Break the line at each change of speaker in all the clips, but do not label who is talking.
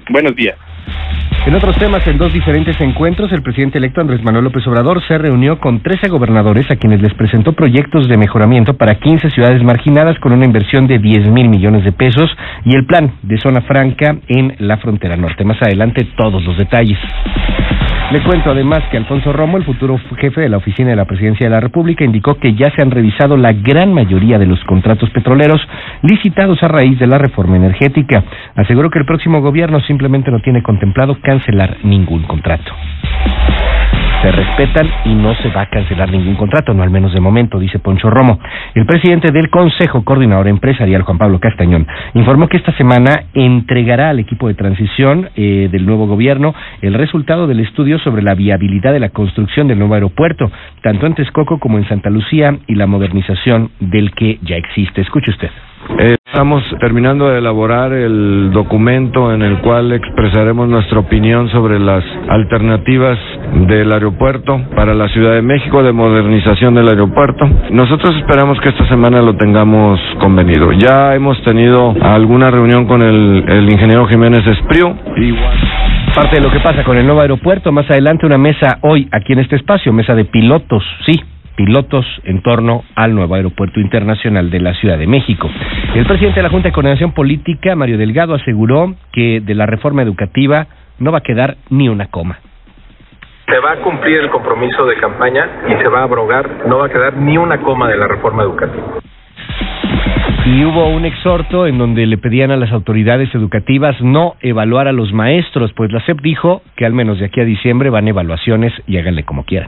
Buenos días.
En otros temas, en dos diferentes encuentros, el presidente electo Andrés Manuel López Obrador se reunió con 13 gobernadores a quienes les presentó proyectos de mejoramiento para 15 ciudades marginadas con una inversión de 10,000 millones de pesos y el plan de zona franca en la frontera norte. Más adelante, todos los detalles. Le cuento además que Alfonso Romo, el futuro jefe de la Oficina de la Presidencia de la República, indicó que ya se han revisado la gran mayoría de los contratos petroleros licitados a raíz de la reforma energética. Aseguró que el próximo gobierno simplemente no tiene contemplado cancelar ningún contrato. Se respetan y no se va a cancelar ningún contrato, no al menos de momento, dice Poncho Romo. El presidente del Consejo Coordinador Empresarial, Juan Pablo Castañón, informó que esta semana entregará al equipo de transición del nuevo gobierno el resultado del estudio sobre la viabilidad de la construcción del nuevo aeropuerto, tanto en Texcoco como en Santa Lucía, y la modernización del que ya existe. Escuche usted.
Estamos terminando de elaborar el documento en el cual expresaremos nuestra opinión sobre las alternativas del aeropuerto para la Ciudad de México, de modernización del aeropuerto. Nosotros esperamos que esta semana lo tengamos convenido. Ya hemos tenido alguna reunión con el ingeniero Jiménez Espriu.
Parte de lo que pasa con el nuevo aeropuerto, más adelante una mesa hoy aquí en este espacio, mesa de pilotos, pilotos en torno al nuevo aeropuerto internacional de la Ciudad de México. El presidente de la Junta de Coordinación Política, Mario Delgado, aseguró que de la reforma educativa no va a quedar ni una coma.
Se va a cumplir el compromiso de campaña y se va a abrogar, no va a quedar ni una coma de la reforma educativa.
Y hubo un exhorto en donde le pedían a las autoridades educativas no evaluar a los maestros, pues la SEP dijo que al menos de aquí a diciembre van evaluaciones y háganle como quieran.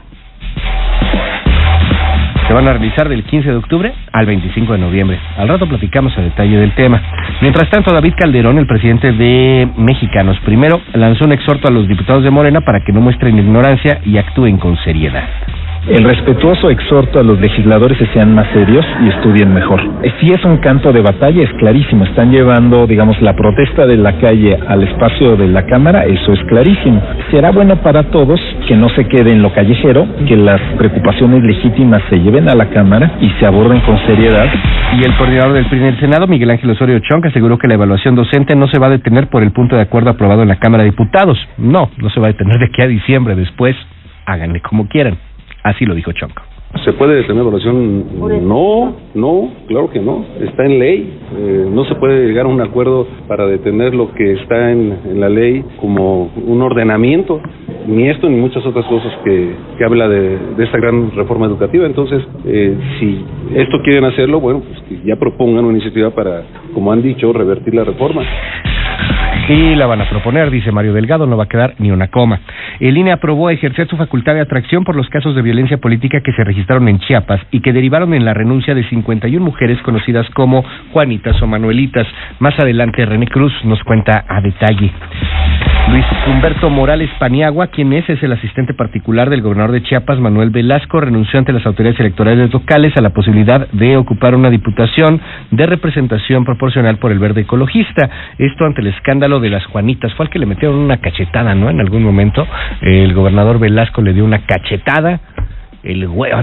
Se van a realizar del 15 de octubre al 25 de noviembre. Al rato platicamos a detalle del tema. Mientras tanto, David Calderón, el presidente de Mexicanos Primero, lanzó un exhorto a los diputados de Morena para que no muestren ignorancia y actúen con seriedad.
El respetuoso exhorto a los legisladores que sean más serios y estudien mejor. Si es un canto de batalla, es clarísimo. Están llevando, la protesta de la calle al espacio de la Cámara, eso es clarísimo. Será bueno para todos que no se quede en lo callejero, que las preocupaciones legítimas se lleven a la Cámara y se aborden con seriedad.
Y el coordinador del PRI en el Senado, Miguel Ángel Osorio Chong, aseguró que la evaluación docente no se va a detener por el punto de acuerdo aprobado en la Cámara de Diputados. No se va a detener de aquí a diciembre. Después, háganle como quieran. Así lo dijo Chong.
¿Se puede detener evaluación? No, claro que no. Está en ley. No se puede llegar a un acuerdo para detener lo que está en la ley como un ordenamiento, ni esto ni muchas otras cosas que habla de esta gran reforma educativa. Entonces, si esto quieren hacerlo, bueno, pues que ya propongan una iniciativa para, como han dicho, revertir la reforma.
Sí, la van a proponer, dice Mario Delgado, no va a quedar ni una coma. El INE aprobó ejercer su facultad de atracción por los casos de violencia política que se registraron en Chiapas y que derivaron en la renuncia de 51 mujeres conocidas como Juanitas o Manuelitas. Más adelante, René Cruz nos cuenta a detalle. Luis Humberto Morales Paniagua, quien es el asistente particular del gobernador de Chiapas, Manuel Velasco, renunció ante las autoridades electorales locales a la posibilidad de ocupar una diputación de representación proporcional por el Verde Ecologista. Esto ante el escándalo de las Juanitas. Fue al que le metieron una cachetada, ¿no? En algún momento el gobernador Velasco le dio una cachetada. El güey,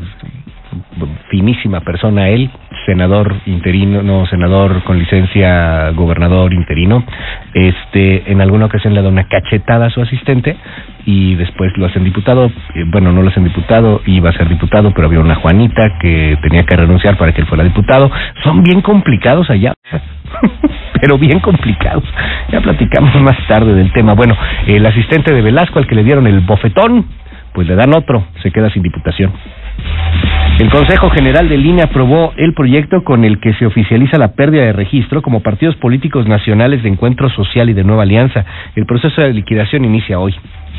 finísima persona él, senador interino, senador con licencia, gobernador interino. En alguna ocasión le da una cachetada a su asistente y después lo hacen diputado. No lo hacen diputado, iba a ser diputado, pero había una Juanita que tenía que renunciar para que él fuera diputado. Son bien complicados allá. Pero bien complicados. Ya platicamos más tarde del tema. Bueno, el asistente de Velasco, al que le dieron el bofetón, pues le dan otro, se queda sin diputación. El Consejo General del INE aprobó el proyecto con el que se oficializa la pérdida de registro como partidos políticos nacionales de Encuentro Social y de Nueva Alianza. El proceso de liquidación inicia hoy.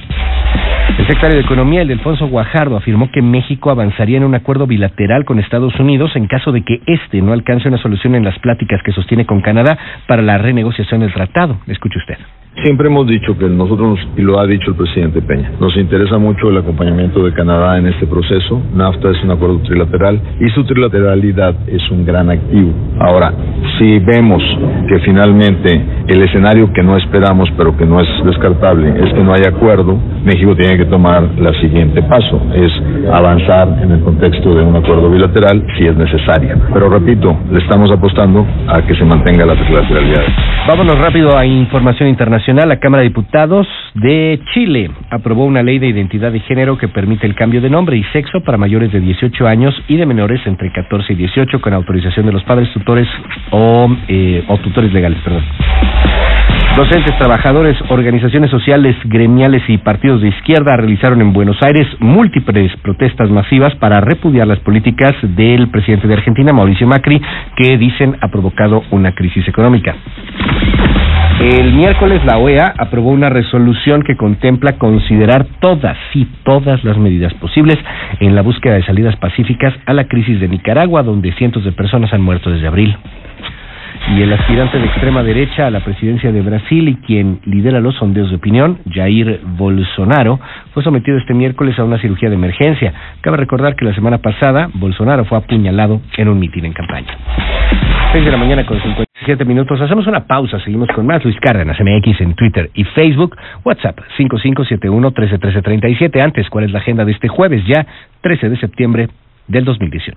El secretario de Economía, el de Alfonso Guajardo, afirmó que México avanzaría en un acuerdo bilateral con Estados Unidos en caso de que éste no alcance una solución en las pláticas que sostiene con Canadá para la renegociación del tratado. Escuche usted.
Siempre hemos dicho que nosotros, y lo ha dicho el presidente Peña, nos interesa mucho el acompañamiento de Canadá en este proceso. NAFTA es un acuerdo trilateral y su trilateralidad es un gran activo. Ahora, si vemos que finalmente el escenario que no esperamos, pero que no es descartable, es que no haya acuerdo, México tiene que tomar el siguiente paso, es avanzar en el contexto de un acuerdo bilateral si es necesario. Pero repito, le estamos apostando a que se mantenga la trilateralidad.
Vámonos rápido a información internacional. internacional, la Cámara de Diputados de Chile aprobó una ley de identidad de género que permite el cambio de nombre y sexo para mayores de 18 años y de menores entre 14 y 18 con autorización de los padres, tutores o tutores legales, perdón. Docentes, trabajadores, organizaciones sociales, gremiales y partidos de izquierda realizaron en Buenos Aires múltiples protestas masivas para repudiar las políticas del presidente de Argentina, Mauricio Macri, que dicen ha provocado una crisis económica. El miércoles la OEA aprobó una resolución que contempla considerar todas las medidas posibles en la búsqueda de salidas pacíficas a la crisis de Nicaragua, donde cientos de personas han muerto desde abril. Y el aspirante de extrema derecha a la presidencia de Brasil y quien lidera los sondeos de opinión, Jair Bolsonaro, fue sometido este miércoles a una cirugía de emergencia. Cabe recordar que la semana pasada Bolsonaro fue apuñalado en un mitin en campaña. 6 de la mañana con 57 minutos. Hacemos una pausa, seguimos con más. Luis Cárdenas, MX en Twitter y Facebook. WhatsApp 5571-131337. Antes, ¿cuál es la agenda de este jueves ya, 13 de septiembre del 2018?